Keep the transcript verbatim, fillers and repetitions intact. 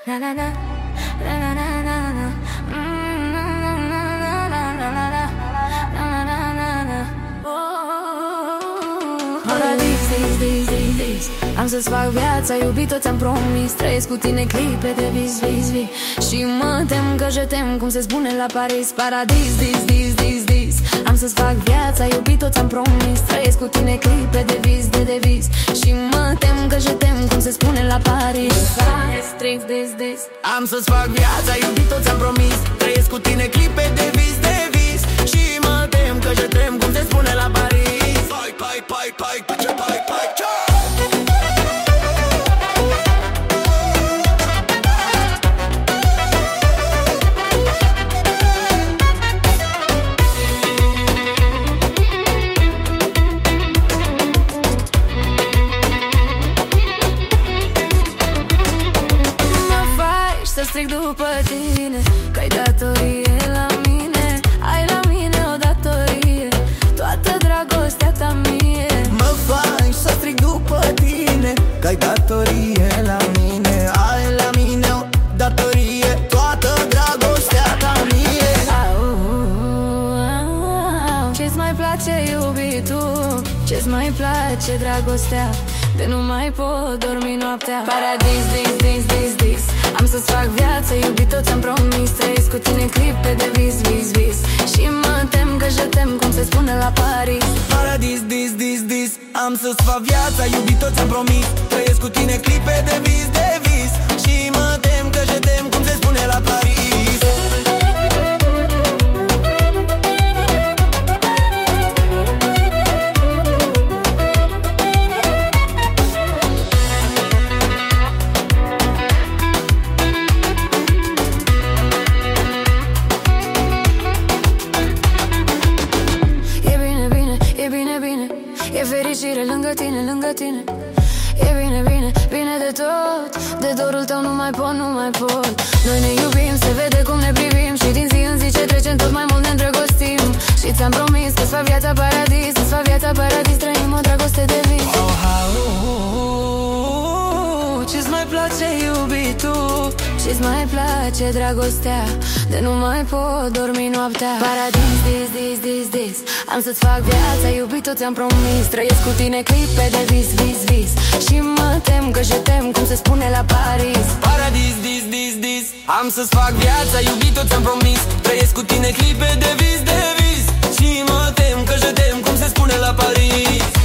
La la la, la la la la la, mm, la la la la la la la, la la la la. Paradis, dis, dis, dis, dis. Am să-ți fac viața, iubito, ți-am promis. Trăiesc cu tine clipe de vis, vis, vis. Și mă tem că je tem, cum se spune la Paris. Paradis, dis, dis, dis, dis. Am să-ți fac viața, iubito, ți-am promis. Trăiesc cu tine clipe de vis, de de vis. Și mă tem că je tem, cum se spune la Paris. Strict, dis, dis. Am să-ți fac viața, iubito, ți-am promis. Trăiesc cu tine clipe de vis, de vis. Și mă tem că je tem, cum se spune la Paris. Pai, pai, pai, pai, pai, pai, pai. Să strig după tine, că-ai datorie la mine. Ai la mine o datorie, toată dragostea ta mie. Mă faci să strig după tine, că-ai datorie la mine. Ai la mine o datorie, toată dragostea ta mie. Au, au, au. Ce-ți mai place, iubitul? Ce-ți mai place, dragostea? De nu mai pot dormi noaptea. Paradis, dis, dis, dis, dis. Am să-ți fac viață, iubito, ți-am promis. Trăiesc cu tine clipe de vis, vis, vis. Și mă tem că je tem, cum se spune la Paris. Paradis, dis, dis, dis. Am să-ți fac viața, iubito, ți-am promis. Trăiesc cu tine clipe de vis, de vis. Și mă tem că je tem, cum se spune la Paris. E fericire lângă tine, lângă tine. E bine, bine, bine de tot. De dorul tău nu mai pot, nu mai pot. Noi ne iubim, se vede cum ne privim. Și din zi în zi ce trecem tot mai mult ne îndrăgostim. Și ți-am promis că-ți fac viața paradis. Să-ți fac viața paradis, trăim o dragoste de vis. Oh, oh, oh, ce-ți mai place, iubitul? Ce-ți mai place, dragostea? De nu mai pot dormi noaptea. Paradis, dis, dis, dis, dis. Am să-ți fac viața, iubito, ți-am promis. Trăiesc cu tine clipe de vis, vis, vis. Și mă tem că je tem, cum se spune la Paris. Paradis, dis, dis, dis. Am să-ți fac viața, iubito, ți-am promis. Trăiesc cu tine clipe de vis, de vis. Și mă tem că je tem, cum se spune la Paris.